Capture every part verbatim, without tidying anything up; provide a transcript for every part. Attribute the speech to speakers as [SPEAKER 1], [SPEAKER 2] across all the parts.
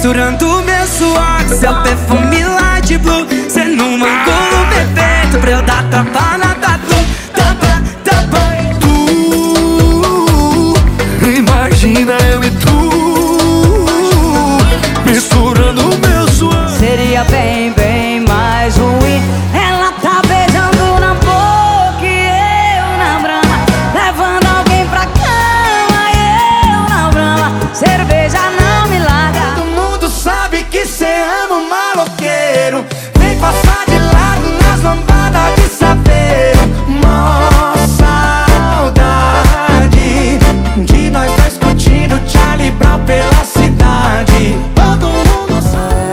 [SPEAKER 1] misturando meu suor com seu perfume light blue. Cê num ângulo perfeito pra eu dar tapa na tatu. Tapa, tapa, tu.
[SPEAKER 2] Imagina eu e tu misturando meu suor.
[SPEAKER 3] Seria bem, bem mais ruim. Ela tá beijando na boca e eu na brama, levando alguém pra cama e eu na brama. Cerveja não me larga.
[SPEAKER 1] Todo mundo sabe que cê ama um maloqueiro. Vem passar de lado nas lambadas de saveiro. Mó saudade de nós dois curtindo Charlie Brown pela cidade. Todo mundo sabe.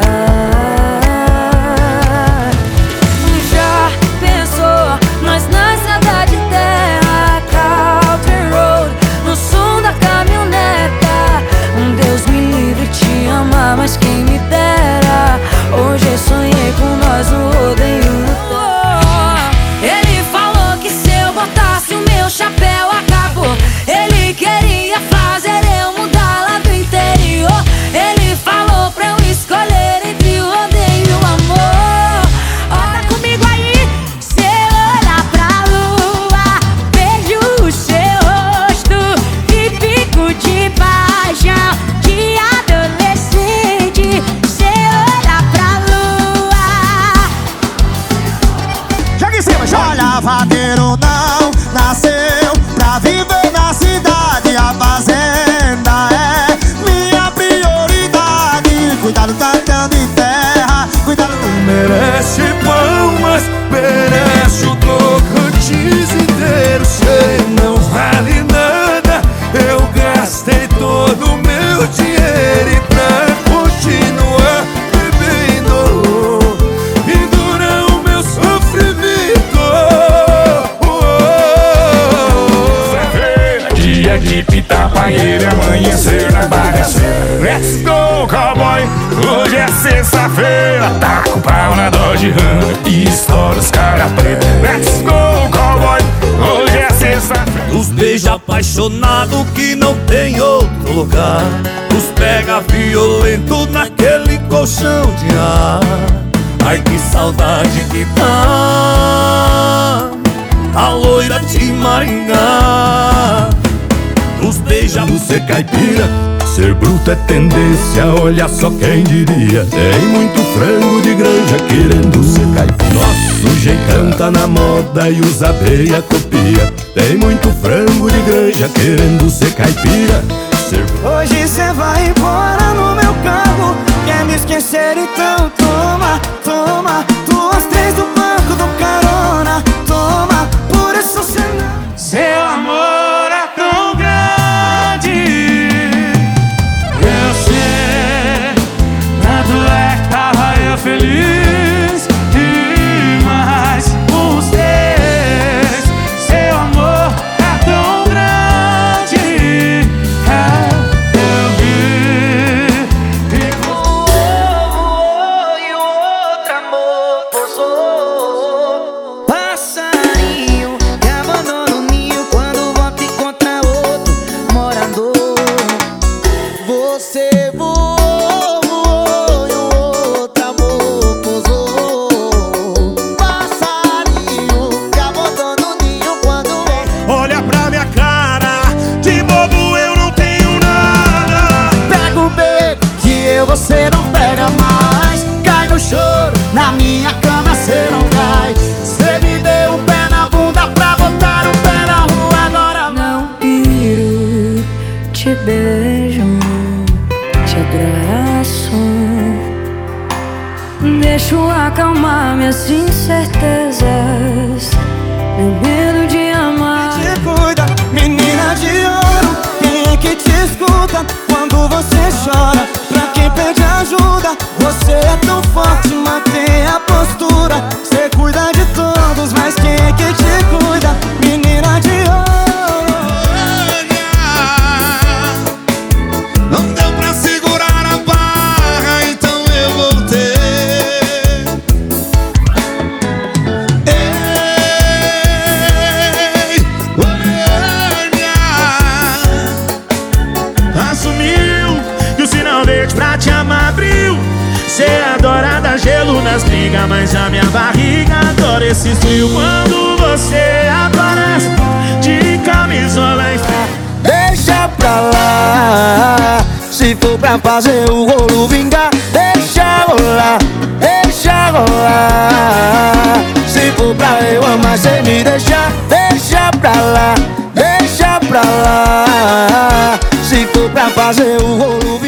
[SPEAKER 3] Já pensou nós na estrada de terra, Country Road, no som da caminhoneta? Um Deus me livre te amar, mas quem me dera. Hoje eu sonhei com nós no rodeio. Ele falou que se eu botasse o meu chapéu acabou. Ele queria fazer eu mudar lá do interior. Ele falou pra eu escolher entre o rodeio e o amor. Olha comigo aí, se eu olhar pra lua, beijo o seu rosto e fico de paixão de adolescente. Se eu olhar pra lua.
[SPEAKER 4] Joga em cima, joga. Olha, vaqueiro não nasceu pra viver na cidade. A fazenda é minha prioridade. Cuidado cantando em terra, cuidado.
[SPEAKER 2] Merece palmas, merece o Tocantins inteiro. Sei, não vale nada, eu gastei todo o meu dinheiro. E pra continuar bebendo, pendura o meu sofrimento. Sexta-feira, dia de pitar banheiro e amanhecer na bagaceira. Let's go, cowboy! Hoje é sexta-feira, tá com pau na Dodge Ram e estoura os cara preta. Let's go, cowboy! Hoje é sexta-feira.
[SPEAKER 5] Os beija apaixonado que não tem outro lugar. Os pega violento naquele colchão de ar. Ai que saudade que dá a loira de Maringá. Nos beija você caipira, ser bruto é tendência, olha só quem diria. Tem muito frango de granja querendo ser caipira. Nosso jeitão tá na moda e os abelha copia. Tem muito frango de granja querendo ser caipira. Ser...
[SPEAKER 4] Hoje cê vai embora no meu carro, quer me esquecer então toma, toma. Duas, três do banco do carona, toma. Por isso cê não...
[SPEAKER 1] Seu amor é tão grande, eu sei. Tanto é que tava eu feliz demais com os teus. Seu amor é tão grande, é, eu vi. E voou, voou e o outro amor pousou.
[SPEAKER 3] Passarinho que abandona o ninho quando volta e encontra outro morador. Você voou, voou e o outro amor pousou. Passarinho que abandona o ninho quando vem.
[SPEAKER 4] Olha pra minha cara, de bobo eu não tenho nada. Pega o beco que eu você não pega mais. Cai no choro, na minha cama cê não cai. Cê me deu um pé na bunda pra botar um pé na rua. Agora
[SPEAKER 3] Não piro, te beijo, te abraço. Deixo acalmar minhas incertezas, meu medo de amar.
[SPEAKER 4] te cuida, menina de ouro. Quem é que te escuta quando você chora? Pra quem pede ajuda, você é tão forte, mantém a postura. Cê cuida de todos, mas quem é que te cuida? Menina de ouro.
[SPEAKER 2] Não deu pra segurar a barra, então eu voltei. Ei, Goiânia, assumiu que o sinal verde pra te amar brilha.
[SPEAKER 4] Você adora dar gelo nas brigas, mas a minha barriga adora esse frio quando você aparece de camisola e
[SPEAKER 6] deixa pra lá. Se for pra fazer o rolo vingar, deixa rolar, deixa rolar. Se for pra eu amar sem me deixar, deixa pra lá, deixa pra lá. Se for pra fazer o rolo vingar.